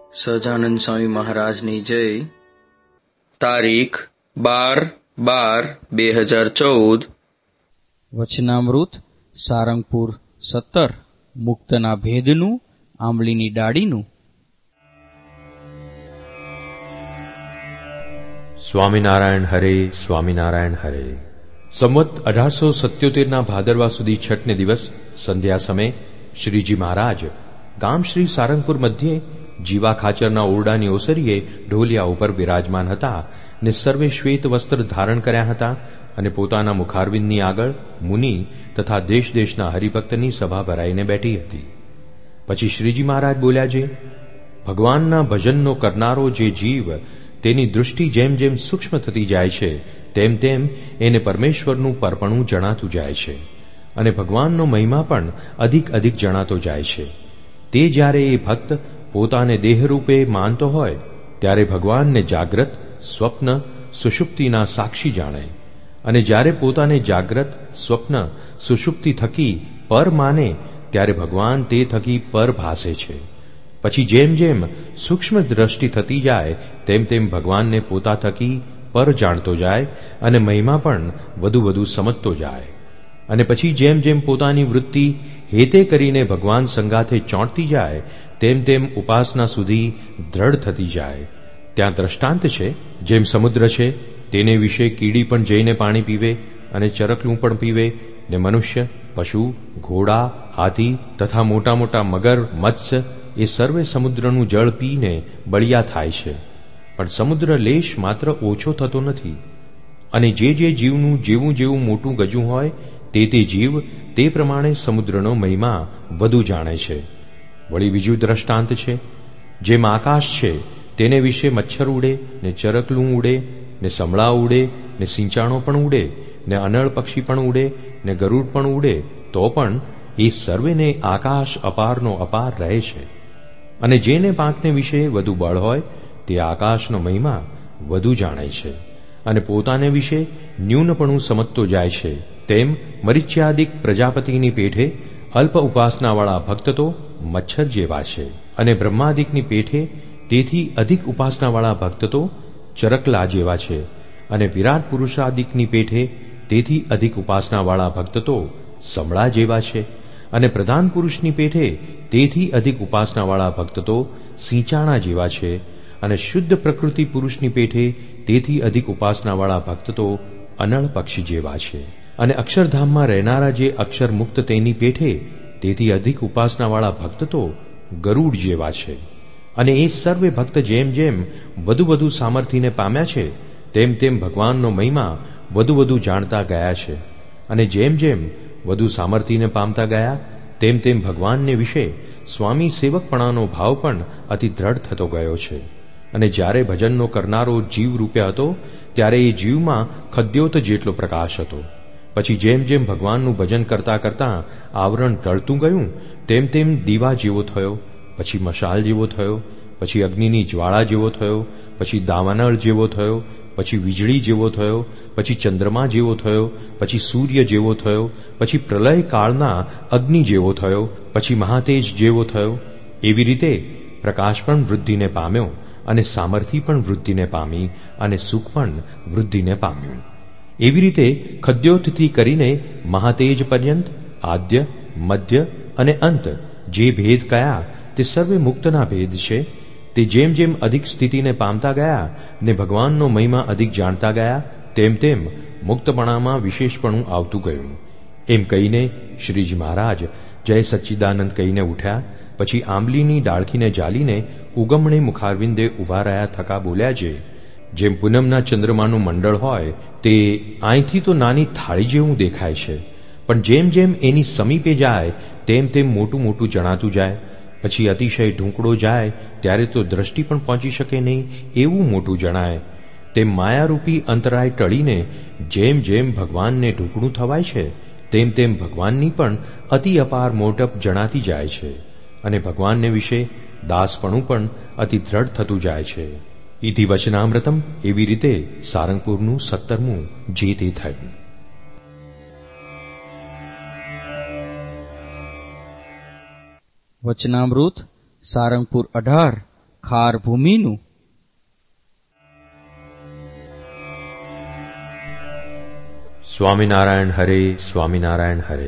સહજાનંદ સ્વામી મહારાજની જય. તારીખ 12/12/2014. વચનામૃત સારંગપુર 17. મુક્તના ભેદનું, આંબલીની ડાળીનું. સ્વામિનારાયણ હરે, સ્વામિનારાયણ હરે. સંવત 1877 ભાદરવા સુધી છઠને દિવસ સંધ્યા સમયે શ્રીજી મહારાજ ગામ શ્રી સારંગપુર મધ્યે જીવા ખાચરના ઓરડાની ઓસરીએ ઢોલિયા ઉપર વિરાજમાન હતા ને સર્વે શ્વેત વસ્ત્ર ધારણ કર્યા હતા અને પોતાના મુખારવિંદની આગળ મુનિ તથા દેશ દેશના હરિભક્તની સભા ભરાઈને બેઠી હતી. પછી શ્રીજી મહારાજ બોલ્યા છે, ભગવાનના ભજનનો કરનારો જે જીવ, તેની દૃષ્ટિ જેમ જેમ સૂક્ષ્મ થતી જાય છે તેમ તેમ એને પરમેશ્વરનું પરપણું જણાતું જાય છે અને ભગવાનનો મહિમા પણ અધિક અધિક જણાતો જાય છે. તે જ્યારે એ ભક્ત પોતાને દેહરૂપે માનતો હોય ત્યારે ભગવાનને જાગ્રત, સ્વપ્ન, સુષુપ્તિના સાક્ષી જાણે અને જ્યારે પોતાને જાગ્રત, સ્વપ્ન, સુષુપ્તિ થકી પર માને ત્યારે ભગવાન તે થકી પર ભાસે છે. પછી જેમ જેમ સૂક્ષ્મ દ્રષ્ટિ થતી જાય તેમ તેમ ભગવાનને પોતા થકી પર જાણતો જાય અને મહિમા પણ વધુ વધુ સમજતો જાય. અને પછી જેમ જેમ પોતાની વૃત્તિ હેતે કરીને ભગવાન સંગાથે ચોંટતી જાય તેમ તેમ ઉપાસના સુધી દ્રઢ થતી જાય. ત્યાં દ્રષ્ટાંત છે, જેમ સમુદ્ર છે તેને વિશે કીડી પણ જઈને પાણી પીવે અને ચરકલું પણ પીવે ને મનુષ્ય, પશુ, ઘોડા, હાથી તથા મોટા મોટા મગર, મત્સ્ય એ સર્વે સમુદ્રનું જળ પીને બળિયા થાય છે, પણ સમુદ્ર લેશ માત્ર ઓછો થતો નથી. અને જે જીવનું જેવું જેવું મોટું ગજું હોય તે જીવ તે પ્રમાણે સમુદ્રનો મહિમા વધુ જાણે છે. વળી બીજું દ્રષ્ટાંત છે, જેમ આકાશ છે તેને વિશે મચ્છર ઉડે ને ચરકલું ઉડે ને સમળા ઉડે ને સિંચાણો પણ ઉડે ને અનળ પક્ષી પણ ઉડે ને ગરુડ પણ ઉડે, તો પણ એ સર્વેને આકાશ અપારનો અપાર રહે છે. અને જેને પાંખને વિશે વધુ બળ હોય તે આકાશનો મહિમા વધુ જાણે છે અને પોતાને વિશે ન્યૂનપણું સમજતો જાય છે. તેમ મરીચ્યાદિક પ્રજાપતિની પેઠે અલ્પ ઉપાસનાવાળા ભક્ત તો મચ્છર જેવા છે અને બ્રહ્માદિકની પેઠે તેથી અધિક ઉપાસનાવાળા ભક્ત તો ચરકલા જેવા છે અને વિરાટ પુરુષાદિકની પેઠે તેથી અધિક ઉપાસનાવાળા ભક્ત તો સમળા જેવા છે અને પ્રધાન પુરુષની પેઠે તેથી અધિક ઉપાસનાવાળા ભક્ત તો સિંચાણા જેવા છે અને શુદ્ધ પ્રકૃતિ પુરુષની પેઠે તેથી અધિક ઉપાસનાવાળા ભક્ત તો અનળ પક્ષી જેવા છે અને અક્ષરધામમાં રહેનારા જે અક્ષર મુક્ત તેની પેઠે તેથી અધિક ઉપાસનાવાળા ભક્ત તો ગરુડ જેવા છે. અને એ સર્વે ભક્ત જેમ જેમ વધુ વધુ સામર્થ્યને પામ્યા છે તેમ તેમ ભગવાનનો મહિમા વધુ વધુ જાણતા ગયા છે અને જેમ જેમ વધુ સામર્થ્યને પામતા ગયા તેમ તેમ ભગવાનને વિશે સ્વામી સેવકપણાનો ભાવ પણ અતિ દ્રઢ થતો ગયો છે. અને જ્યારે ભજનનો કરનારો જીવ રૂપે હતો ત્યારે એ જીવમાં ખદ્યોત જેટલો પ્રકાશ હતો. પછી જેમ જેમ ભગવાનનું ભજન કરતા કરતા આવરણ ટળતું ગયું તેમ તેમ દીવા જેવો થયો, પછી મશાલ જેવો થયો, પછી અગ્નિની જ્વાળા જેવો થયો, પછી દાવાનળ જેવો થયો, પછી વીજળી જેવો થયો, પછી ચંદ્રમા જેવો થયો, પછી સૂર્ય જેવો થયો, પછી પ્રલય કાળના અગ્નિ જેવો થયો, પછી મહાતેજ જેવો થયો. એવી રીતે પ્રકાશ પણ વૃદ્ધિને પામ્યો અને સામર્થ્ય પણ વૃદ્ધિને પામી અને સુખ પણ વૃદ્ધિને પામ્યું. એવી રીતે ખદ્યોતથી કરીને મહાતેજ પર્યંત આદ્ય, મધ્ય અને અંત જે ભેદ કયા તે સર્વે મુક્તના ભેદ છે. તે જેમ જેમ અધિક સ્થિતિને પામતા ગયા ને ભગવાનનો મહિમા અધિક જાણતા ગયા તેમ તેમ મુક્તપણામાં વિશેષપણું આવતું ગયું. એમ કહીને શ્રીજી મહારાજ જય સચ્ચિદાનંદ કહીને ઉઠ્યા. પછી આંબલીની ડાળખીને જાલીને ઉગમણે મુખારવિંદે ઉભા રહ્યા થકા બોલ્યા છે, જેમ પૂનમના ચંદ્રમાનું મંડળ હોય તે અહીંથી તો નાની થાળી જેવું દેખાય છે, પણ જેમ જેમ એની સમીપે જાય તેમ તેમ મોટું મોટું જણાતું જાય. પછી અતિશય ઢૂંકડો જાય ત્યારે તો દ્રષ્ટિ પણ પહોંચી શકે નહીં એવું મોટું જણાય. તેમ માયારૂપી અંતરાય ટળીને જેમ જેમ ભગવાનને ઢૂંકડું થવાય છે તેમ તેમ ભગવાનની પણ અતિ અપાર મોટપ જણાતી જાય છે અને ભગવાનને વિશે દાસપણું પણ અતિ દ્રઢ થતું જાય છે. ઇતિ વચનામૃતમ. એવી રીતે સારંગપુરનું 17મું જે તે થયું. વચનામૃત સારંગપુર 18. ખાર ભૂમિનું. સ્વામિનારાયણ હરે, સ્વામિનારાયણ હરે.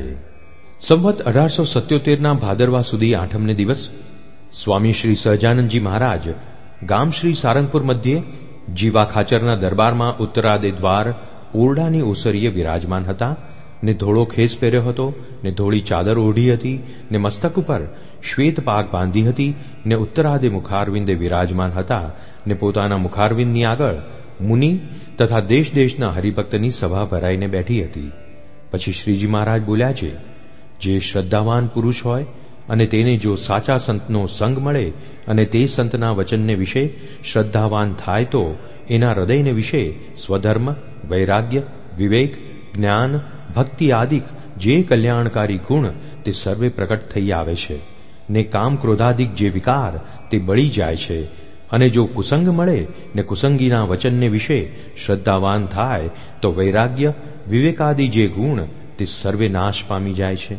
સંવત 1877 ભાદરવા સુધી આઠમને દિવસ સ્વામી શ્રી સહજાનંદજી મહારાજ ગામ શ્રી સારંગપુર મધ્યે જીવા ખાચરના દરબારમાં ઉત્તરાદે દ્વાર ઓરડાની ઓસરીએ વિરાજમાન હતા ને ધોળો ખેસ પહેર્યો હતો ને ધોળી ચાદર ઓઢી હતી ને મસ્તક ઉપર શ્વેત પાગ બાંધી હતી ને ઉત્તરાદે મુખારવિંદે વિરાજમાન હતા ને પોતાના મુખારવિંદની આગળ મુનિ તથા દેશ દેશના હરિભક્તની સભા ભરાઈને બેઠી હતી. પછી શ્રીજી મહારાજ બોલ્યા છે, જે શ્રદ્ધાવાન પુરુષ હોય અને તેને જો સાચા સંતનો સંગ મળે અને તે સંતના વચનને વિશે શ્રદ્ધાવાન થાય તો એના હૃદયને વિશે સ્વધર્મ, વૈરાગ્ય, વિવેક, જ્ઞાન, ભક્તિ આદિક જે કલ્યાણકારી ગુણ તે સર્વે પ્રકટ થઈ આવે છે ને કામ ક્રોધાદિક જે વિકાર તે બળી જાય છે. અને જો કુસંગ મળે ને કુસંગીના વચનને વિશે શ્રદ્ધાવાન થાય તો વૈરાગ્ય, વિવેકાદિ જે ગુણ તે સર્વે નાશ પામી જાય છે.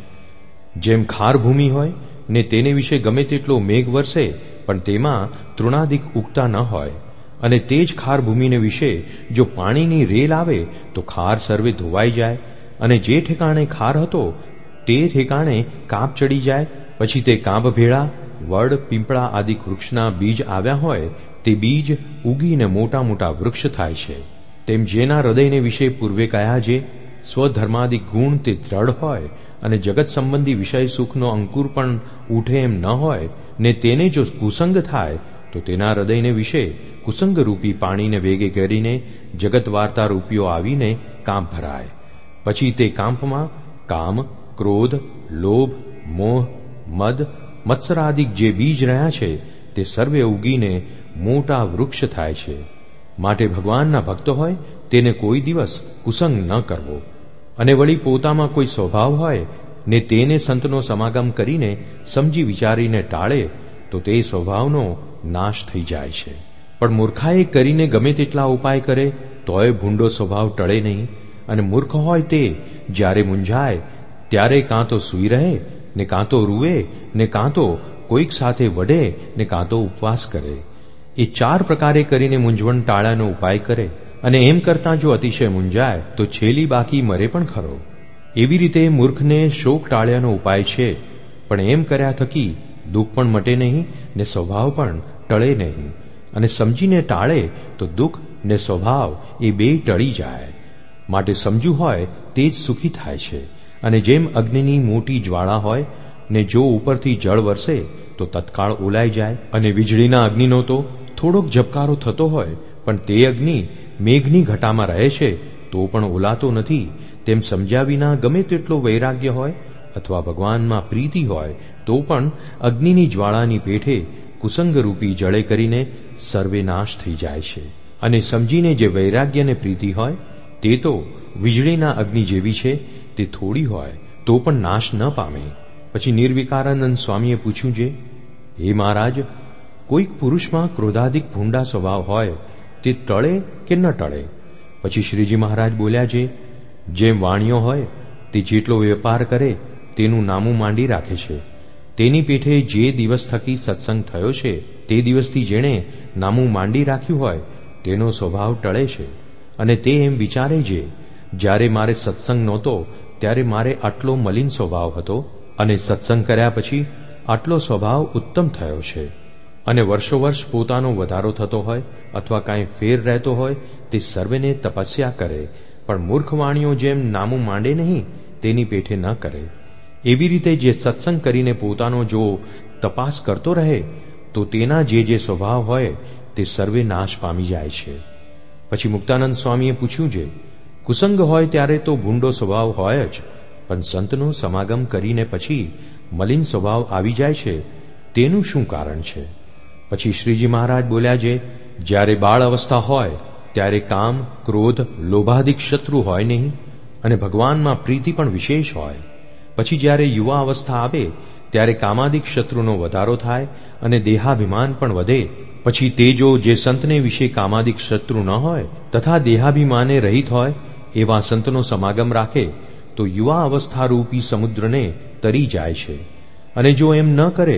જેમ ખાર ભૂમિ હોય ને તેને વિશે ગમે તેટલો મેઘ વરસે પણ તેમાં તૃણાદિક ઉગતા ન હોય અને તે જ ખાર ભૂમિને વિશે જો પાણીની રેલ આવે તો ખાર સર્વે ધોવાઈ જાય અને જે ઠેકાણે ખાર હતો તે ઠેકાણે કાંપ ચડી જાય. પછી તે કાંપ ભેળા વડ, પીંપળા આદિક વૃક્ષના બીજ આવ્યા હોય તે બીજ ઉગીને મોટા મોટા વૃક્ષ થાય છે. તેમ જેના હૃદયને વિશે પૂર્વે કયા જે સ્વધર્માદિક ગુણ તે દ્રઢ હોય અને જગત સંબંધી વિષય સુખનો અંકુર પણ ઉઠે એમ ન હોય ને તેને જો કુસંગ થાય તો તેના હૃદયને વિશે કુસંગરૂપી પાણીને વેગે કરીને જગત વાર્તા રૂપિયો આવીને કાંપ ભરાય. પછી તે કાંપમાં કામ, ક્રોધ, લોભ, મોહ, મદ, મત્સરાદિક જે બીજ રહ્યા છે તે સર્વે ઉગીને મોટા વૃક્ષ થાય છે. માટે ભગવાનના ભક્તો હોય તેને કોઈ દિવસ કુસંગ ન કરવો અને વળી પોતામાં કોઈ સ્વભાવ હોય ને તેને સંતનો સમાગમ કરીને સમજી વિચારીને ટાળે તો તે સ્વભાવનો નાશ થઈ જાય છે. પણ મૂર્ખાએ કરીને ગમે તેટલા ઉપાય કરે તોય ભૂંડો સ્વભાવ ટળે નહીં અને મૂર્ખ હોય તે જ્યારે મૂંઝાય ત્યારે કાં તો સૂઈ રહે ને કાં તો રૂવે ને કાં તો કોઈક સાથે વઢે ને કાં તો ઉપવાસ કરે. એ 4 પ્રકારે કરીને મૂંઝવણ ટાળાનો ઉપાય કરે અને એમ કરતાં જો અતિશય મૂંઝાય તો છેલ્લી બાકી મરે પણ ખરો. એવી રીતે મૂર્ખને શોક ટાળ્યાનો ઉપાય છે પણ એમ કર્યા થકી દુઃખ પણ મટે નહીં ને સ્વભાવ પણ ટળે નહીં અને સમજીને ટાળે તો દુઃખ ને સ્વભાવ એ બે ટળી જાય. માટે સમજુ હોય તે જ સુખી થાય છે. અને જેમ અગ્નિની મોટી જ્વાળા હોય ને જો ઉપરથી જળ વરસે તો તત્કાળ ઓલાઈ જાય અને વીજળીના અગ્નિનો તો થોડોક ઝબકારો થતો હોય પણ તે અગ્નિ મેઘની ઘટામાં રહે છે તો પણ ઓલાતો નથી. તેમ સમજ્યા વિના ગમે તેટલો વૈરાગ્ય હોય અથવા ભગવાનમાં પ્રીતિ હોય તો પણ અગ્નિની જ્વાળાની પેઠે કુસંગરૂપી જળે કરીને સર્વે નાશ થઈ જાય છે. અને સમજીને જે વૈરાગ્ય ને પ્રીતિ હોય તે તો વીજળીના અગ્નિ જેવી છે, તે થોડી હોય તો પણ નાશ ન પામે. પછી નિર્વિકારાનંદ સ્વામીએ પૂછ્યું છે, હે મહારાજ, કોઈક પુરુષમાં ક્રોધાધિક ભૂંડા સ્વભાવ હોય તે ટળે કે ન ટળે? પછી શ્રીજી મહારાજ બોલ્યા છે, જેમ વાણિયો હોય તે જેટલો વેપાર કરે તેનું નામું માંડી રાખે છે. તેની પેઠે જે દિવસ થકી સત્સંગ થયો છે તે દિવસથી જેણે નામું માંડી રાખ્યું હોય તેનો સ્વભાવ ટળે છે. અને તે એમ વિચારે છે, જ્યારે મારે સત્સંગ નહોતો ત્યારે મારે આટલો મલિન સ્વભાવ હતો અને સત્સંગ કર્યા પછી આટલો સ્વભાવ ઉત્તમ થયો છે. અને વર્ષો વર્ષ પોતાનો વધારો થતો હોય અથવા કાંઈ ફેર રહેતો હોય તે સર્વેને તપસ્યા કરે પણ મૂર્ખ વાણીઓ જેમ નામું માંડે નહીં તેની પેઠે ન કરે. એવી રીતે જે સત્સંગ કરીને પોતાનો જો તપાસ કરતો રહે તો તેના જે સ્વભાવ હોય તે સર્વે નાશ પામી જાય છે. પછી મુક્તાનંદ સ્વામીએ પૂછ્યું છે, કુસંગ હોય ત્યારે તો ભૂંડો સ્વભાવ હોય જ, પણ સંતનો સમાગમ કરીને પછી મલિન સ્વભાવ આવી જાય છે, તેનું શું કારણ છે? પછી શ્રીજી મહારાજ બોલ્યા છે, જ્યારે બાળ અવસ્થા હોય ત્યારે કામ, ક્રોધ, લોભાધિક શત્રુ હોય નહીં અને ભગવાનમાં પ્રીતિ પણ વિશેષ હોય. પછી જ્યારે યુવા અવસ્થા આવે ત્યારે કામાદિક શત્રુનો વધારો થાય અને દેહાભિમાન પણ વધે. પછી તે જો જે સંતને વિશે કામાદિક શત્રુ ન હોય તથા દેહાભિમાને રહિત હોય એવા સંતનો સમાગમ રાખે તો યુવા અવસ્થારૂપી સમુદ્રને તરી જાય છે. અને જો એમ ન કરે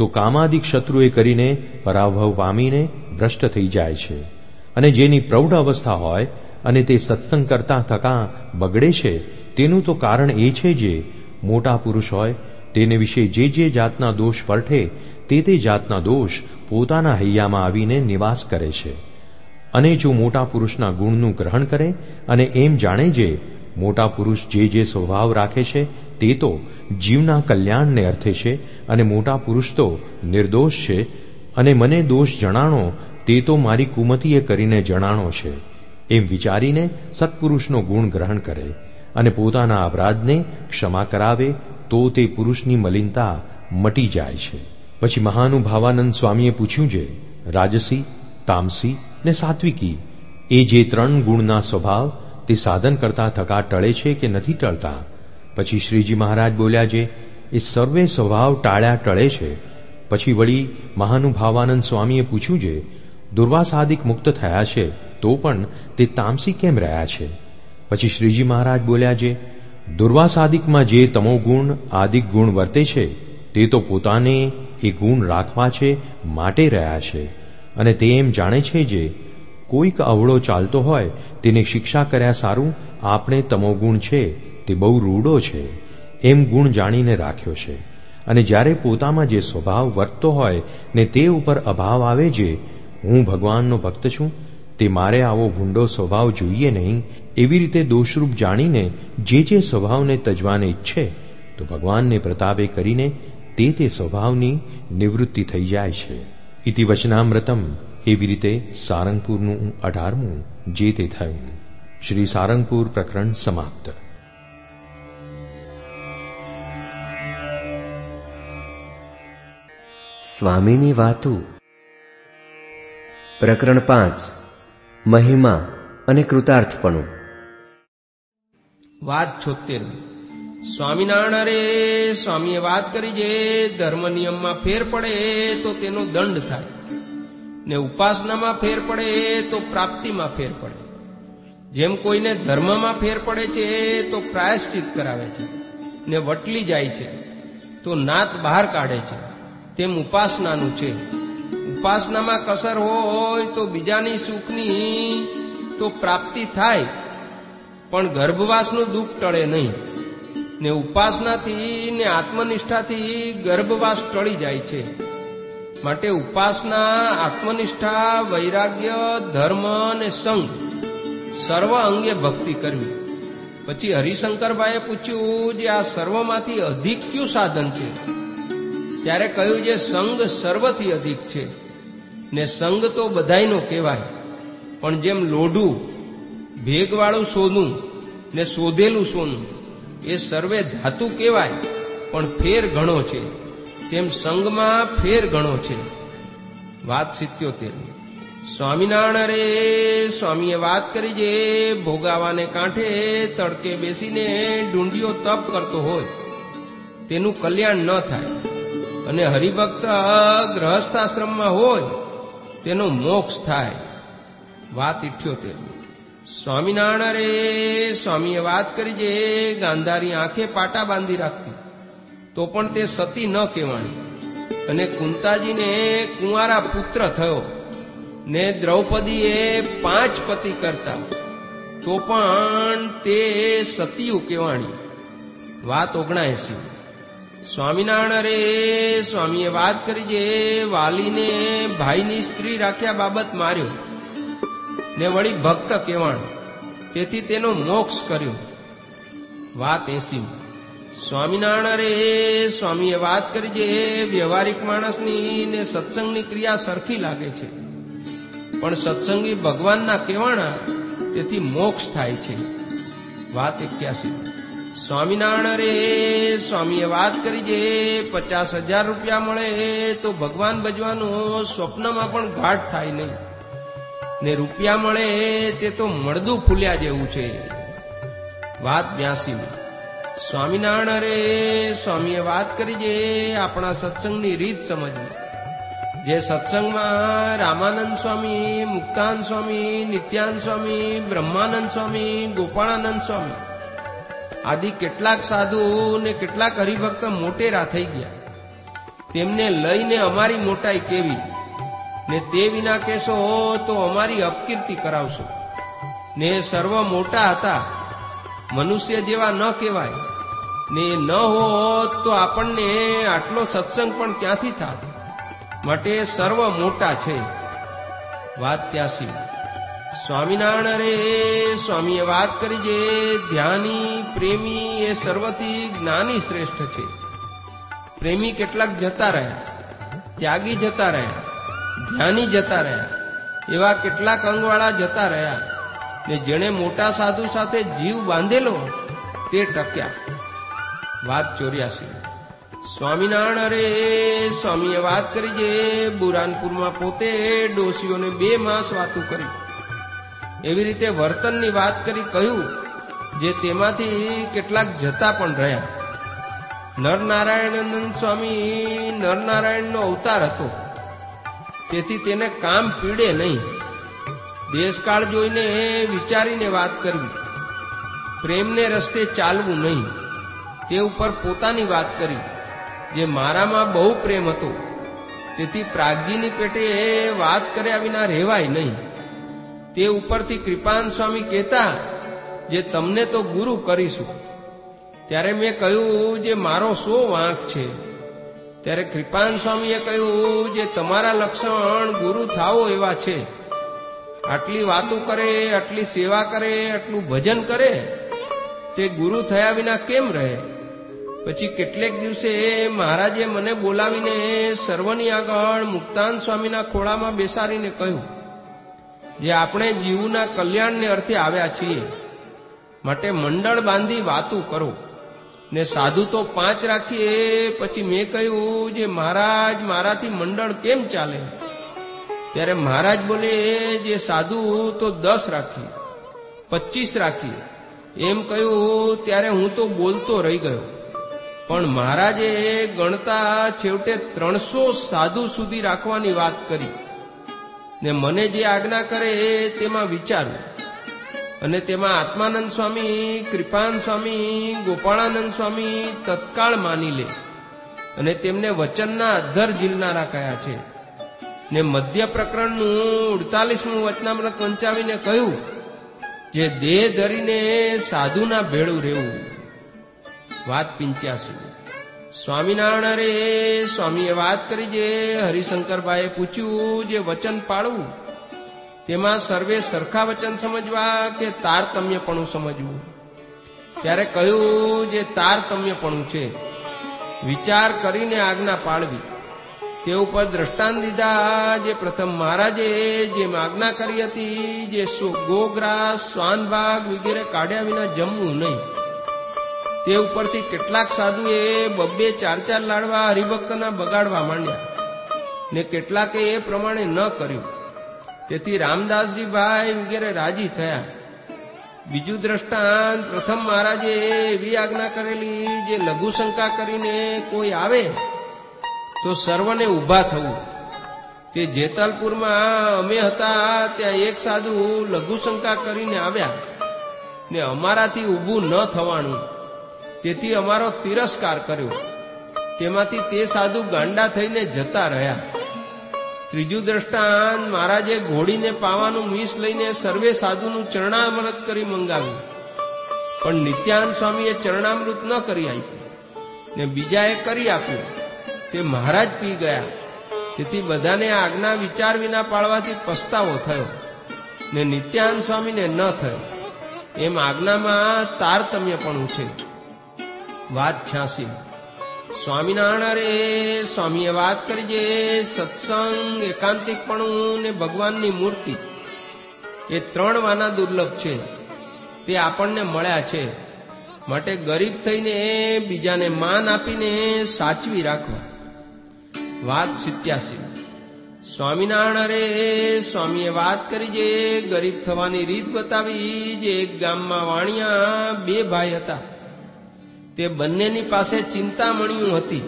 તો કામાદિક શત્રુએ કરીને પરાભવ પામીને ભ્રષ્ટ થઈ જાય છે. અને જેની પ્રૌઢ અવસ્થા હોય અને તે સત્સંગ કરતા થકા બગડે છે, તેનું તો કારણ એ છે જે મોટા પુરુષ હોય તેને વિશે જે જાતના દોષ પરઠે તે જાતના દોષ પોતાના હૈયામાં આવીને નિવાસ કરે છે. અને જો મોટા પુરુષના ગુણનું ગ્રહણ કરે અને એમ જાણે જે મોટા પુરુષ જે સ્વભાવ રાખે છે તે તો જીવના કલ્યાણને અર્થે છે અને મોટા પુરુષ તો નિર્દોષ છે અને મને દોષ જણાણો તે તો મારી કુમતીએ કરીને જણાણો છે, એમ વિચારીને સત્પુરુષનો ગુણ ગ્રહણ કરે અને પોતાના અપરાધને ક્ષમા કરાવે તો તે પુરુષની મલિનતા મટી જાય છે. પછી મહાનુભાવાનંદ સ્વામીએ પૂછ્યું છે, રાજસી, તામસી ને સાત્વિકી એ જે 3 ગુણના સ્વભાવ તે સાધન કરતા થકા ટળે છે કે નથી ટળતા? પછી શ્રીજી મહારાજ બોલ્યા છે, એ સર્વે સ્વભાવ ટાળ્યા ટળે છે. પછી વળી મહાનુભાવાનંદ સ્વામીએ પૂછ્યું છે, દુર્વાસાદિક મુક્ત થયા છે તો પણ તે તામસી કેમ રહ્યા છે? પછી શ્રીજી મહારાજ બોલ્યા છે, દુર્વાસાદિકમાં જે તમોગુણ આદિક ગુણ વર્તે છે તે તો પોતાને એ ગુણ રાખવા છે માટે રહ્યા છે. અને તે એમ જાણે છે જે કોઈક અવળો ચાલતો હોય તેને શિક્ષા કર્યા સારું આપણે તમોગુણ છે તે બહુ રૂડો છે એમ ગુણ જાણીને રાખ્યો છે. અને જ્યારે પોતામાં જે સ્વભાવ વર્તતો હોય ને તે ઉપર અભાવ આવે જે હું ભગવાનનો ભક્ત છું, તે મારે આવો ભૂંડો સ્વભાવ જોઈએ નહીં, એવી રીતે દોષરૂપ જાણીને જે સ્વભાવને તજવાને ઈચ્છે તો ભગવાનને પ્રતાપે કરીને તે સ્વભાવની નિવૃત્તિ થઈ જાય છે. ઇતિ વચનામૃતમ. એવી રીતે સારંગપુરનું 18મું જે તે થયું. શ્રી સારંગપુર પ્રકરણ સમાપ્ત. સ્વામીની વાતો. પ્રકરણ 5. મહિમા અને કૃતાર્થપણું. વાત 76. સ્વામિનારાયણ રે સ્વામીએ વાત કરી જે ધર્મ નિયમમાં ફેર પડે તો તેનો દંડ થાય ને ઉપાસનામાં ફેર પડે તો પ્રાપ્તિમાં ફેર પડે. જેમ કોઈને ધર્મમાં ફેર પડે છે તો પ્રાયશ્ચિત કરાવે છે ને વટલી જાય છે તો નાત બહાર કાઢે છે, તેમ ઉપાસનાનું છે. ઉપાસનામાં કસર હોય તો બીજાની સુખની તો પ્રાપ્તિ થાય પણ ગર્ભવાસનું દુઃખ ટળે નહીં. ને ઉપાસનાથી ને આત્મનિષ્ઠાથી ગર્ભવાસ ટળી જાય છે. માટે ઉપાસના, આત્મનિષ્ઠા, વૈરાગ્ય, ધર્મ ને સંગ સર્વ અંગે ભક્તિ કરવી. પછી હરિશંકરભાઈએ પૂછ્યું જે આ સર્વમાંથી અધિક કયું સાધન છે? ત્યારે કહ્યું જે સંગ સર્વથી અધિક છે. ને સંગ તો બધાયનો કહેવાય, પણ જેમ લોઢું, ભેગવાળું સોનું ને શોધેલું સોનું એ સર્વે ધાતુ કહેવાય પણ ફેર ઘણો છે, તેમ સંગમાં ફેર ઘણો છે. વાત 77. સ્વામિનારાયણ રે સ્વામીએ વાત કરી જે ભોગાવાને કાંઠે તડકે બેસીને ઢૂંઢિયો તપ કરતો હોય તેનું કલ્યાણ ન થાય, અને હરિભક્ત ગ્રહસ્થાશ્રમમાં હોય તેનો મોક્ષ થાય. વાત 78. સ્વામિનારાયણ રે સ્વામીએ વાત કરી જે ગાંધારી આંખે પાટા બાંધી રાખતી તો પણ તે સતી ન કહેવાણી, અને કુંતાજીને કુંવારા પુત્ર થયો ને દ્રૌપદીએ 5 પતિ કરતા તો પણ તે સતીયું કહેવાણી. વાત 79. સ્વામિનારાયણ રે સ્વામીએ વાત કરી જે વાલીને ભાઈની સ્ત્રી રાખ્યા બાબત માર્યો ને વળી ભક્ત કહેવાણ, તેથી તેનો મોક્ષ કર્યો. વાત 80. સ્વામિનારાયણ રે સ્વામીએ વાત કરી જે વ્યવહારિક માણસની ને સત્સંગની ક્રિયા સરખી લાગે છે પણ સત્સંગી ભગવાનના કહેવાણા, તેથી મોક્ષ થાય છે. વાત 81. સ્વામિનારાયણ રે સ્વામીએ વાત કરી જે 50,000 રૂપિયા મળે તો ભગવાન ભજવાનું સ્વપ્નમાં પણ ગાઢ થાય નહીં, ને રૂપિયા મળે તે તો મળદું ફૂલ્યા જેવું છે. વાત 82. સ્વામિનારાયણ રે સ્વામીએ વાત કરી જે આપણા સત્સંગની રીત સમજવી. જે સત્સંગમાં રામાનંદ સ્વામી, મુક્તાનંદ સ્વામી, નિત્યાનંદ સ્વામી, બ્રહ્માનંદ સ્વામી, ગોપાળાનંદ સ્વામી આદિ કેટલાક સાધુ ને કેટલાક હરિભક્ત મોટેરા થઈ ગયા, તેમને લઈને અમારી મોટાઈ કેવી, ને તે વિના કહેશો તો અમારી અપકીર્તિ કરાવશો. ને સર્વ મોટા હતા, મનુષ્ય જેવા ન કહેવાય, ને ન હોત તો આપણને આટલો સત્સંગ પણ ક્યાંથી થાત, માટે સર્વ મોટા છે. વાત 83. સ્વામિનારાયણ રે સ્વામીએ વાત કરી જે ધ્યાની પ્રેમી એ સર્વથી જ્ઞાની શ્રેષ્ઠ છે. પ્રેમી કેટલાક જતા રહ્યા, ત્યાગી જતા રહ્યા, ધ્યાની જતા રહ્યા, એવા કેટલાક અંગવાળા જતા રહ્યા, ને જેણે મોટા સાધુ સાથે જીવ બાંધેલો તે ટક્યા. વાત 84. સ્વામિનારાયણ રે સ્વામીએ વાત કરી જે બુરાનપુરમાં પોતે ડોશીઓને 2 માસ વાતું કરી. એવી રીતે વર્તનની વાત કરી કહ્યું જે તેમાંથી કેટલાક જતા પણ રહ્યા. નરનારાયણાનંદ સ્વામી નરનારાયણનો અવતાર હતો, તેથી તેને કામ પીડે નહીં. દેશકાળ જોઈને વિચારીને વાત કરવી, પ્રેમને રસ્તે ચાલવું નહીં. તે ઉપર પોતાની વાત કરી જે મારામાં બહુ પ્રેમ હતો, તેથી પ્રાગજીની પેટે વાત કર્યા વિના રહેવાય નહીં. તે ઉપરથી કૃપાન સ્વામી કહેતા જે તમને તો ગુરુ કરીશું. ત્યારે મેં કહ્યું જે મારો શો વાંક છે. ત્યારે કૃપાન સ્વામીએ કહ્યું જે તમારા લક્ષણ ગુરુ થાવો એવા છે. આટલી વાતો કરે, આટલી સેવા કરે, આટલું ભજન કરે, તે ગુરુ થયા વિના કેમ રહે? પછી કેટલેક દિવસે મહારાજે મને બોલાવીને સર્વની આગળ મુક્તાન સ્વામીના ખોળામાં બેસાડીને કહ્યું જે આપણે જીવના કલ્યાણને અર્થે આવ્યા છીએ, માટે મંડળ બાંધી વાતું કરો, ને સાધુ તો 5 રાખીએ. પછી મેં કહ્યું જે મહારાજ મારાથી મંડળ કેમ ચાલે? ત્યારે મહારાજ બોલે જે સાધુ તો 10 રાખીએ, 25 રાખીએ એમ કહ્યું. ત્યારે હું તો બોલતો રહી ગયો, પણ મહારાજે ગણતા છેવટે 300 સાધુ સુધી રાખવાની વાત કરી. ને મને જે આજ્ઞા કરે તેમાં વિચારું, અને તેમાં આત્માનંદ સ્વામી, કૃપાન સ્વામી, ગોપાળાનંદ સ્વામી તત્કાળ માની લે, અને તેમને વચનના અધ્ધર ઝીલનારા કયા છે. ને મધ્ય પ્રકરણનું 48મું વચનામૃત વંચાવીને કહ્યું જે દેહ ધરીને સાધુના ભેળું રહેવું. વાત 85. સ્વામિનારાયણ રે સ્વામીએ વાત કરી જે હરિશંકરભાઈએ પૂછ્યું જે વચન પાળવું તેમાં સર્વે સરખા વચન સમજવા કે તારતમ્યપણું સમજવું? ત્યારે કહ્યું જે તારતમ્યપણું છે, વિચાર કરીને આજ્ઞા પાળવી. તે ઉપર દ્રષ્ટાંત દીધા જે પ્રથમ મહારાજે જેમ આજ્ઞા કરી હતી જે ગોગ્રાસ, શ્વાનભાગ વગેરે કાઢ્યા વિના જમવું નહીં. તે ઉપરથી કેટલાક સાધુએ 2-4 લાડવા હરિભક્તના બગાડવા માંડ્યા, ને કેટલાકે એ પ્રમાણે ન કર્યું. તેથી રામદાસજીભાઈ વગેરે રાજી થયા. બીજું દ્રષ્ટાંત પ્રથમ મહારાજે એવી આજ્ઞા કરેલી જે લઘુશંકા કરીને કોઈ આવે તો સર્વને ઊભા થવું. તે જેતલપુરમાં અમે હતા ત્યાં એક સાધુ લઘુશંકા કરીને આવ્યા, ને અમારાથી ઊભું ન થવાનું, તેથી અમારો તિરસ્કાર કર્યો. તેમાંથી તે સાધુ ગાંડા થઈને જતા રહ્યા. ત્રીજું દ્રષ્ટાંત મહારાજે ઘોડીને પાવાનું મીસ લઈને સર્વે સાધુનું ચરણામૃત કરી મંગાવ્યું, પણ નિત્યાનંદ સ્વામીએ ચરણામૃત ન કરી આપ્યું, ને બીજાએ કરી આપ્યું. તે મહારાજ પી ગયા. તેથી બધાને આજ્ઞા વિચાર વિના પાળવાથી પસ્તાવો થયો, ને નિત્યાનંદ સ્વામીને ન થયો. એમ આજ્ઞામાં તારતમ્યપણું છે. વાત 86. સ્વામિનારાયણ રે સ્વામીએ વાત કરી જે સત્સંગ, એકાંતિકપણું ને ભગવાનની મૂર્તિ એ 3 વાના દુર્લભ છે. તે આપણને મળ્યા છે, માટે ગરીબ થઈને બીજાને માન આપીને સાચવી રાખવા. વાત 87. સ્વામિનારાયણ રે સ્વામીએ વાત કરી જે ગરીબ થવાની રીત બતાવી. જે એક ગામમાં વાણિયા 2 ભાઈ હતા. તે બંનેની પાસે ચિંતામણીઓ હતી.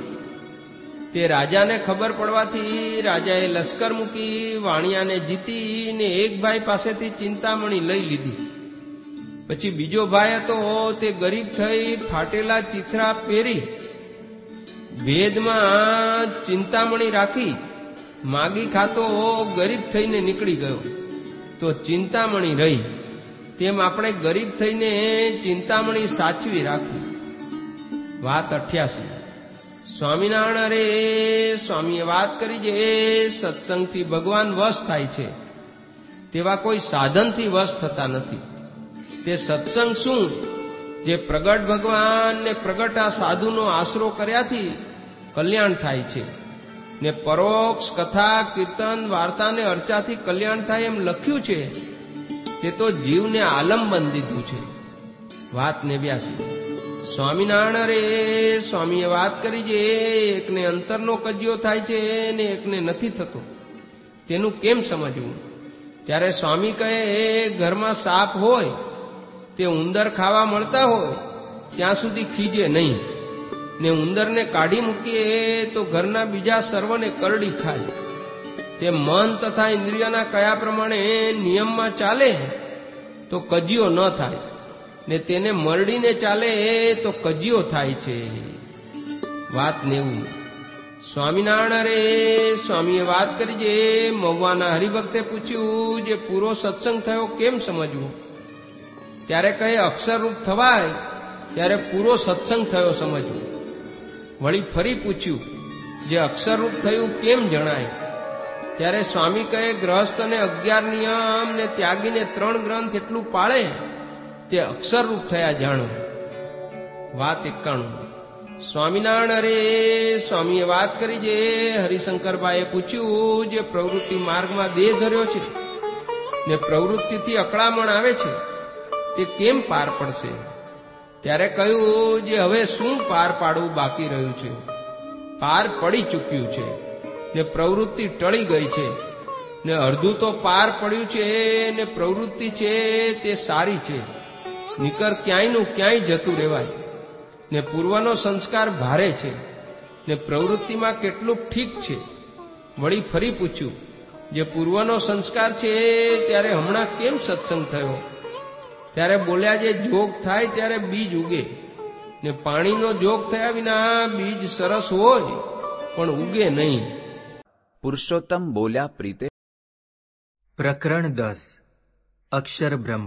તે રાજાને ખબર પડવાથી રાજાએ લશ્કર મૂકી વાણિયાને જીતી ને એક ભાઈ પાસેથી ચિંતામણી લઈ લીધી. પછી બીજો ભાઈ હતો તે ગરીબ થઈ ફાટેલા ચીથરા પહેરી ભેદમાં ચિંતામણી રાખી માગી ખાતો ગરીબ થઈને નીકળી ગયો તો ચિંતામણી રહી, તેમ આપણે ગરીબ થઈને ચિંતામણી સાચવી રાખવી. વાત 88. સ્વામિનારાયણ રે સ્વામીએ વાત કરી જે સત્સંગથી ભગવાન વશ થાય છે તેવા કોઈ સાધનથી વશ થતા નથી. તે સત્સંગ શું, જે પ્રગટ ભગવાન ને પ્રગટ આ સાધુનો આશરો કર્યાથી કલ્યાણ થાય છે, ને પરોક્ષ કથા કીર્તન વાર્તા ને અર્ચાથી કલ્યાણ થાય એમ લખ્યું છે, તે તો જીવને આલંબન દીધું છે. વાત 89. સ્વામિનારાયણ રે સ્વામીએ વાત કરી જે એકને અંતરનો કજિયો થાય છે ને એકને નથી થતો, તેનું કેમ સમજવું? ત્યારે સ્વામી કહે, ઘરમાં સાપ હોય તે ઉંદર ખાવા મળતા હોય ત્યાં સુધી ખીજે નહીં, ને ઉંદરને કાઢી મૂકીએ તો ઘરના બીજા સર્વને કરડી ખાય. તે મન તથા ઇન્દ્રિયોના કયા પ્રમાણે નિયમમાં ચાલે તો કજિયો ન થાય, ને તેને મરડીને ચાલે તો કજિયો થાય છે. વાત 90. સ્વામિનારાયણ રે સ્વામીએ વાત કરી જે મહુવાના હરિભક્તે પૂછ્યું જે પૂરો સત્સંગ થયો કેમ સમજવું? ત્યારે કહે, અક્ષરરૂપ થવાય ત્યારે પૂરો સત્સંગ થયો સમજવું. વળી ફરી પૂછ્યું, જે અક્ષરરૂપ થયું કેમ જણાય? ત્યારે સ્વામી કહે, ગ્રહસ્થ અને 11 નિયમ ને ત્યાગીને 3 ગ્રંથ એટલું પાળે તે અક્ષરરૂપ થયા જાણો. વાત 91. સ્વામિનારાયણ રે સ્વામીએ વાત કરી જે હરિશંકરભાઈએ પૂછ્યું જે પ્રવૃત્તિ માર્ગમાં દેહ ધર્યો છે ને પ્રવૃત્તિથી અકળામણ આવે છે તે કેમ પાર પડશે? ત્યારે કહ્યું, જે હવે શું પાર પાડવું બાકી રહ્યું છે? પાર પડી ચૂક્યું છે ને પ્રવૃત્તિ ટળી ગઈ છે, ને અડધું તો પાર પડ્યું છે ને પ્રવૃત્તિ છે તે સારી છે, નિકર ક્યાંયનું ક્યાંય જતું રહેવાય, ને પૂર્વનો સંસ્કાર ભારે છે ને પ્રવૃત્તિમાં કેટલું ઠીક છે. વળી ફરી પૂછ્યું, જે પૂર્વનો સંસ્કાર છે ત્યારે હમણાં કેમ સત્સંગ થયો? ત્યારે બોલ્યા, જે જોગ થાય ત્યારે બીજ ઉગે, ને પાણીનો જોગ થયા વિના બીજ સરસ હોય પણ ઉગે નહીં. પુરુષોત્તમ બોલ્યા પ્રીતે. પ્રકરણ 10. અક્ષર બ્રહ્મ.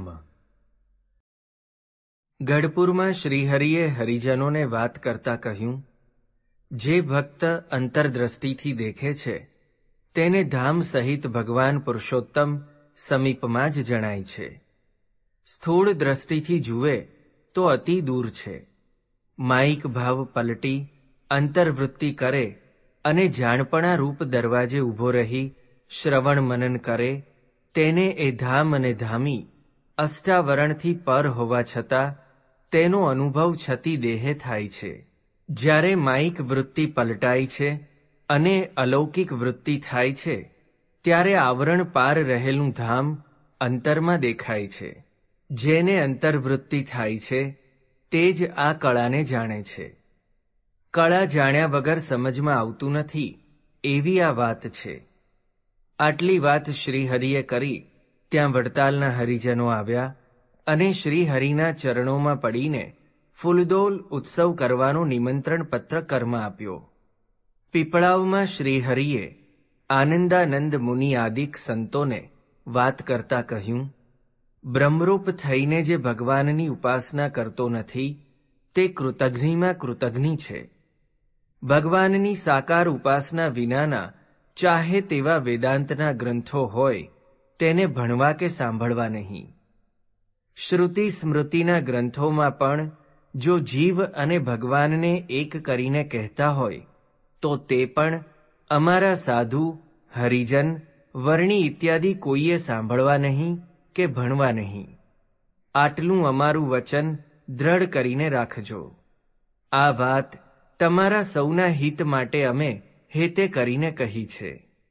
ગઢપુરમાં શ્રીહરિએ હરિજનોને વાત કરતા કહ્યું, જે ભક્ત અંતરદ્રષ્ટિથી દેખે છે તેને ધામ સહિત ભગવાન પુરુષોત્તમ સમીપમાં જ જણાય છે. સ્થૂળ દ્રષ્ટિથી જુએ તો અતિ દૂર છે. માયિક ભાવ પલટી અંતર્વૃત્તિ કરે અને જાણપણા રૂપ દરવાજે ઊભો રહી શ્રવણ મનન કરે તેને એ ધામ અને ધામી અષ્ટાવરણથી પર હોવા છતાં તેનો અનુભવ છતી દેહે થાય છે. જ્યારે માયિક વૃત્તિ પલટાય છે અને અલૌકિક વૃત્તિ થાય છે ત્યારે આવરણ પાર રહેલું ધામ અંતરમાં દેખાય છે. જેને અંતર્વૃત્તિ થાય છે તે જ આ કળાને જાણે છે. કળા જાણ્યા વગર સમજમાં આવતું નથી એવી આ વાત છે. આટલી વાત શ્રીહરિએ કરી ત્યાં વડતાલના હરિજનો આવ્યા અને શ્રીહરિના ચરણોમાં પડીને ફૂલદોલ ઉત્સવ કરવાનો નિમંત્રણ પત્ર કર્મ આપ્યો. પીપળાવમાં શ્રીહરિએ આનંદાનંદ મુનિ આદિક સંતોને વાત કરતા કહ્યું, બ્રહ્મરૂપ થઈને જે ભગવાનની ઉપાસના કરતો નથી તે કૃતજ્ઞીમાં કૃતજ્ઞી છે. ભગવાનની સાકાર ઉપાસના વિનાના ચાહે તેવા વેદાંતના ગ્રંથો હોય તેને ભણવા કે સાંભળવા નહીં. શ્રુતિ સ્મૃતિના ગ્રંથોમાં પણ જો જીવ અને ભગવાનને એક કરીને કહેતા હોય તો તે પણ અમારા સાધુ હરિજન વર્ણી ઇત્યાદિ કોઈએ સાંભળવા નહીં કે ભણવા નહીં. આટલું અમારું વચન દ્રઢ કરીને રાખજો. આ વાત તમારા સૌના હિત માટે અમે હેતે કરીને કહી છે.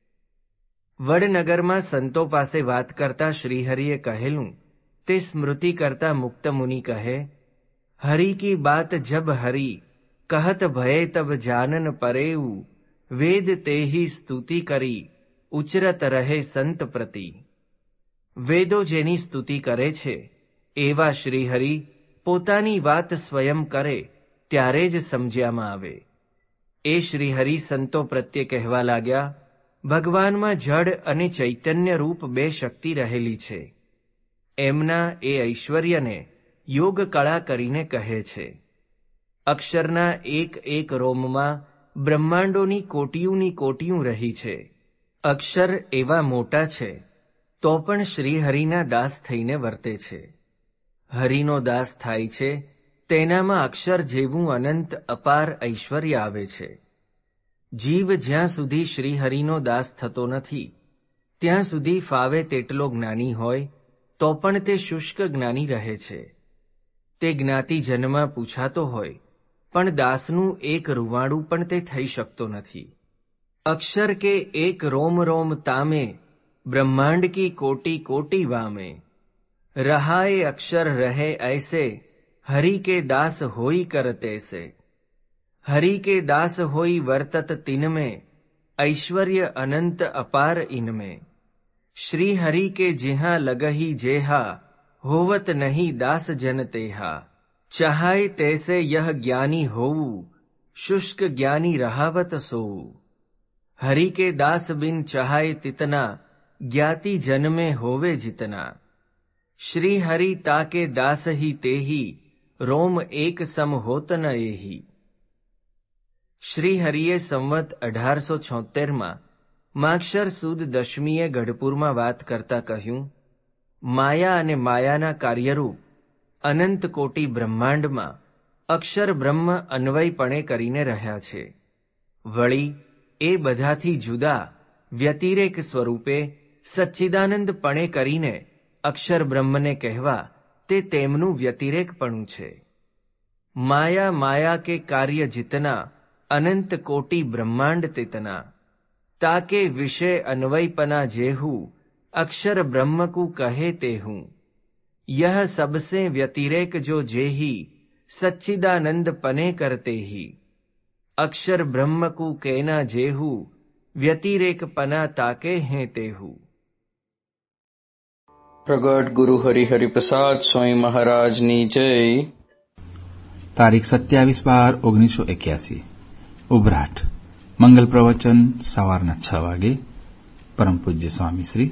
વડનગરમાં સંતો પાસે વાત કરતા શ્રીહરિએ કહેલું તે સ્મૃતિ કરતા મુક્ત મુનિ કહે, હરિ કી બાત જબ હરી કહત ભયે તબ જાનન પરેઉ વેદ તેહી સ્તુતિ કરી ઉચરત રહે સંત પ્રતિ. વેદો જેની સ્તુતિ કરે છે એવા શ્રીહરિ પોતાની વાત સ્વયં કરે ત્યારે જ સમજ્યામાં આવે. એ શ્રીહરિ સંતો પ્રત્યે કહેવા લાગ્યા, ભગવાનમાં જડ અને ચૈતન્ય રૂપ બે શક્તિ રહેલી છે. એમના એ ઐશ્વર્યને યોગ કળા કરીને કહે છે. અક્ષરના એક એક રોમમાં બ્રહ્માંડોની કોટિયું રહી છે. અક્ષર એવા મોટા છે તો પણ શ્રીહરિના દાસ થઈને વર્તે છે. હરિનો દાસ થાય છે તેનામાં અક્ષર જેવું અનંત અપાર ઐશ્વર્ય આવે છે. જીવ જ્યાં સુધી શ્રીહરિનો દાસ થતો નથી ત્યાં સુધી ફાવે તેટલો જ્ઞાની હોય તો પણ તે શુષ્ક જ્ઞાની રહે છે. તે જ્ઞાતિજનમાં પૂછાતો હોય પણ દાસનું એક રૂવાડું પણ તે થઈ શકતો નથી. અક્ષર કે એક રોમ રોમ તામે, બ્રહ્માંડ કી કોટી કોટી વામે. રહાએ અક્ષર રહે ऐसे, हरि के दास होई करते से. हरि के दास होई वर्तत तिनमें, ऐश्वर्य अनंत अपार इनमें. श्री हरि के जिहा लगही जेहा, होवत नहीं दास जन तेहा. चाहाय तैसे यह ज्ञानी होऊ, शुष्क ज्ञानी रहावत सोऊ. हरि के दास बिन चाहाय तितना, ज्ञाति जन में होवे जितना. श्री हरि ताके दास ही तेही, रोम एक सम होत न एही. શ્રી હરિએ સંવત 1876માં માગશર સુદ દશમીએ ગઢપુરમાં વાત કરતા કહ્યું, માયા અને માયાના કાર્યરૂપ અનંત કોટી બ્રહ્માંડમાં અક્ષર બ્રહ્મ અન્વયપણે કરીને રહ્યા છે. વળી એ બધાથી જુદા વ્યતિરેક સ્વરૂપે સચ્ચિદાનંદપણે કરીને અક્ષર બ્રહ્મને કહેવા તે તેમનું વ્યતિરેકપણું છે. માયા માયા કે કાર્ય જીતના, अनंत कोटि ब्रह्मांड तितना. ताके विषय अन्वयपना जेहू, अक्षर ब्रह्म को कहे तेहू. यह सबसे व्यतिरेक जो जेही, सच्चिदानंद पने करते ही. अक्षर ब्रह्म को कहना जेहू, व्यतिरेक पना ताके हैं तेहू. પ્રગટ ગુરુ હરિહરિ પ્રસાદ સ્વામી મહારાજની જય. તારીખ 27/12/1981 ઉભરાટ. મંગલ પ્રવચન સવારના 6 વાગે. પરમ પૂજ્ય સ્વામી શ્રી.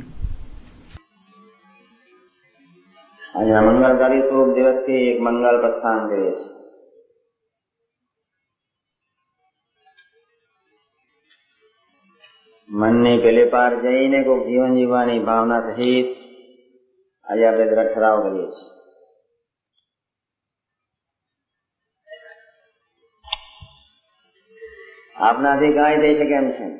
આજે મંગળકારી શુભ દિવસથી એક મંગલ પ્રસ્થાન કરીએ છીએ. મનની પેલે પાર જઈને કોઈ જીવન જીવવાની ભાવના સહિત આજે આપણે દ્રઢ ઠરાવ કરીએ છીએ. આપનાથી કાંઈ થઈ શકે એમ છે,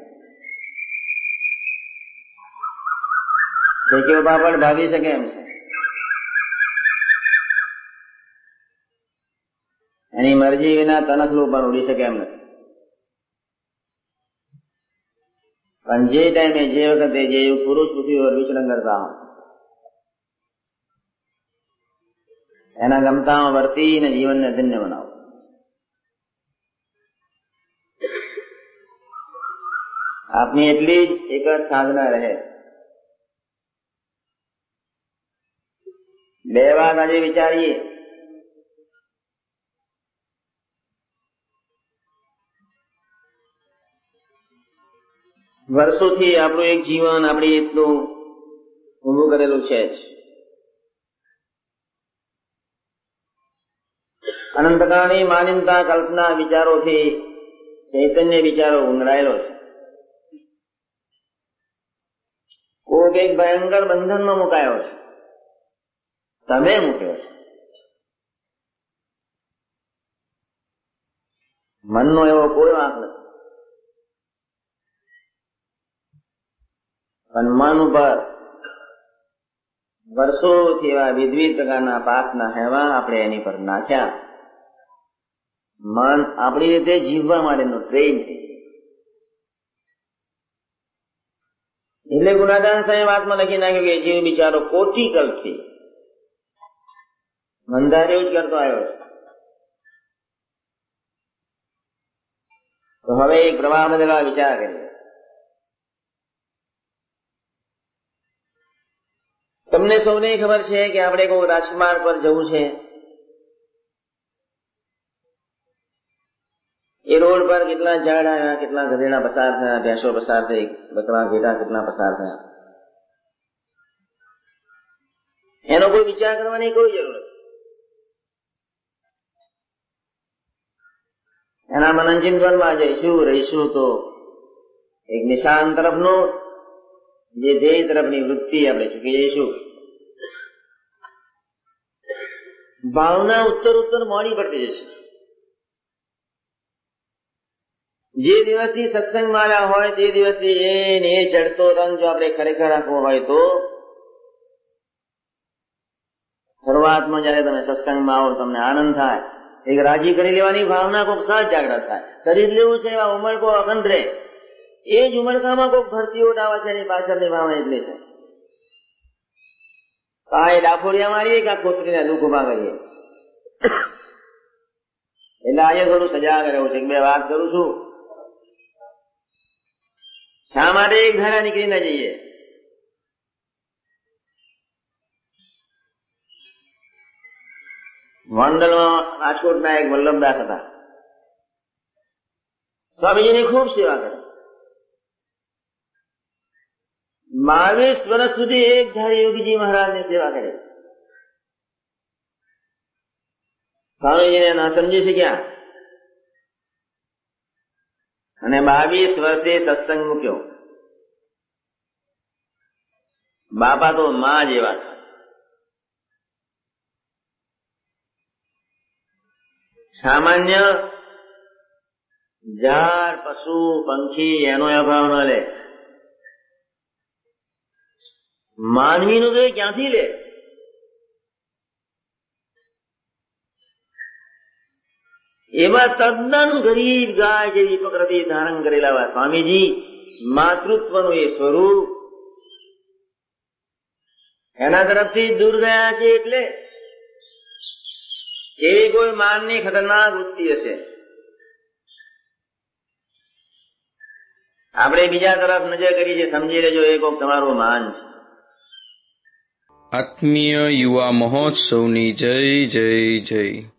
શેકીઓ પાપડ ભાગી શકે એમ છે, એની મરજી વિના તનખલું પણ ઉડી શકે એમ નથી. પણ જે ટાઈમે જે વખતે જે પુરુષ પૃથ્વી પર વિચરણ કરતા હોય એના ગમતામાં વર્તીને જીવનને ધન્ય બનાવો. આપની એટલી જ એક જ સાધના રહે. બે વાત આજે વિચારીએ. વર્ષોથી આપણું એક જીવન આપણી એટલું ઊભું કરેલું છે જ. અનંતકાળની માન્યતા કલ્પના વિચારોથી ચૈતન્ય વિચારો ઊંઘરાયેલો છે. કોક એક ભયંકર બંધનમાં મુકાયો છે, તમે મૂક્યો છે. મનનો એવો કોઈ વાંક નથી, પણ મન ઉપર વર્ષોથી એવા વિવિધ પ્રકારના પાસના હેવા આપણે એની પર નાખ્યા. મન આપણી રીતે જીવવા માટેનું ટ્રેન થઈ. એટલે ગુણાદાન સાહેબ વાતમાં લખી નાખ્યું કે જીવ બિચારો કોટી કલ્પથી મંદાર એવું જ કરતો આવ્યો છે. તો હવે એક પ્રવાહ બદલવા વિચાર કરીએ. તમને સૌને ખબર છે કે આપણે કોઈ રાજમાર્ગ પર જવું છે. એ રોડ પર કેટલા ઝાડ આવ્યા, કેટલા ગધેડા પસાર થયા, ભેંસો પસાર થઈ, બકરા ઘેટા કેટલા પસાર થયા, એનો કોઈ વિચાર કરવાની કોઈ જરૂર નથી. એના મનન ચિંતનમાં જઈશું, રહીશું તો એક નિશાન તરફનો જે ધ્યેય તરફની વૃત્તિ આપણે ચૂકી જઈશું. ભાવના ઉત્તર ઉત્તર મોડી પડતી જશે. જે દિવસથી સત્સંગ માળા હોય તે દિવસથી એ ચડતો રંગ જો આપણે ખરેખર રાખવો હોય તો શરૂઆતમાં જયારે તમે સત્સંગમાં આવો તમને આનંદ થાય, એક રાજી કરી લેવાની ભાવના કોઈક સહજ જાગૃત થાય. કરી જ લેવું છે એવા ઉમળકો અખંડ રહે. એ જ ઉમળકામાં કોઈક ભરતી ઉઠાવે છે એની પાછળની ભાવના એટલી છે. એ ડાફોડિયા મારીએ કે ખોતરીને દુઃખ ઉભા કરીએ. એટલે આજે થોડું સજાગ રહેવું છે. બે વાત કરું છું. શા માટે એક ધારા નીકળી ના જઈએ? ગોંડલમાં રાજકોટના એક વલ્લભદાસ હતા. સ્વામીજીની ખૂબ સેવા કરી. 22 વર્ષ સુધી એક ધારી યોગીજી મહારાજની સેવા કરી. સ્વામીજીને ના સમજી શક્યા અને 22 વર્ષે સત્સંગ મૂક્યો. બાપા તો માં જેવા છે. સામાન્ય ઝાડ, પશુ, પંખી એનો અભાવ ન લે. માનવીનું તો ક્યાંથી લે? એવા તદ્દન ગરીબ ગાય જેવી પ્રકૃતિ ધારણ કરેલા સ્વામીજી માતૃત્વનું એ સ્વરૂપ એના તરફથી દૂર ગયા છે. એટલે એવી કોઈ માનની ખતરનાક વૃત્તિ હશે. આપણે બીજા તરફ નજર કરી છે, સમજી લેજો એ કોઈક તમારું માન છે. આત્મીય યુવા મહોત્સવની જય જય જય.